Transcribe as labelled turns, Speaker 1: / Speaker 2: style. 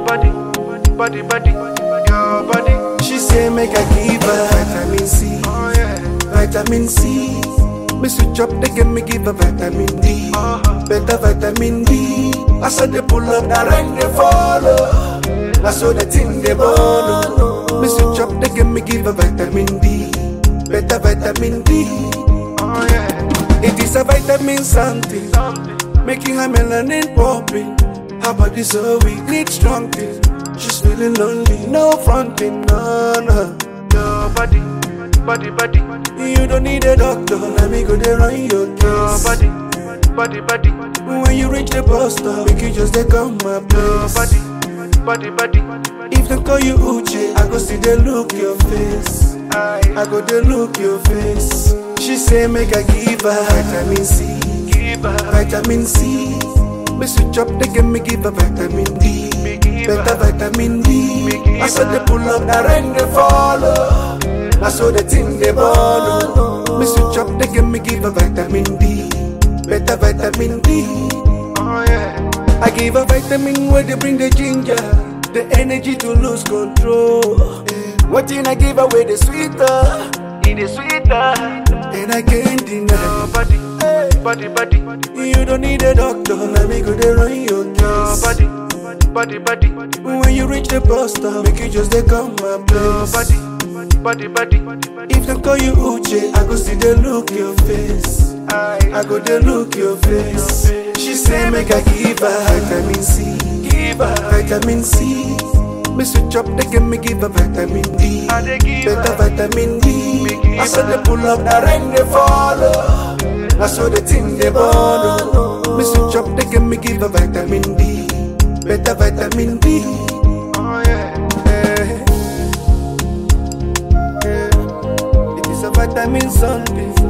Speaker 1: your body.
Speaker 2: She say make I give her vitamin C,
Speaker 1: Oh yeah.
Speaker 2: vitamin C. Me switch up, they give her vitamin D, better vitamin D. I saw they pull up, the rain they follow. I saw the thing they borrow. Me switch up, they give her vitamin D, better vitamin D.
Speaker 1: Oh yeah.
Speaker 2: It is a vitamin something, making her melanin popping. Her body so weak, need strong thing. She's feeling lonely, no fronting, no.
Speaker 1: Your body.
Speaker 2: You don't need a doctor, let me go there run your
Speaker 1: Your
Speaker 2: case.
Speaker 1: body.
Speaker 2: When you reach the bus stop, make you just take on my
Speaker 1: Your
Speaker 2: place.
Speaker 1: body.
Speaker 2: If they call you Uche, I go see they look your face. I go they look your face. She say make I give her vitamin C,
Speaker 1: Give her.
Speaker 2: vitamin C. Me switch up, they give her vitamin D, better vitamin D. I saw they pull up, the rain they follow. I saw the thing they borrow. Me switch up, they give her vitamin D, better vitamin D.
Speaker 1: Oh yeah.
Speaker 2: I give her vitamin where they bring the ginger, the energy to lose control. What thing I give away the sweeter,
Speaker 1: It is sweeter.
Speaker 2: and I can't deny.
Speaker 1: Your body.
Speaker 2: You don't need a doctor, let me go there run your
Speaker 1: Your
Speaker 2: case.
Speaker 1: body.
Speaker 2: When you reach the bus stop, make you just take on my
Speaker 1: Your
Speaker 2: place.
Speaker 1: body.
Speaker 2: If they call you Uche, I go see they look your face. I go they look your face. She say make I give her vitamin C,
Speaker 1: Give her.
Speaker 2: vitamin C. Me switch up, they give her vitamin D,
Speaker 1: I dey give
Speaker 2: better
Speaker 1: her.
Speaker 2: vitamin D. I saw they pull up, the rain they follow. I saw the thing they borrow. Me switch up, they give her vitamin D, better vitamin D.
Speaker 1: Oh yeah.
Speaker 2: It is a vitamin something.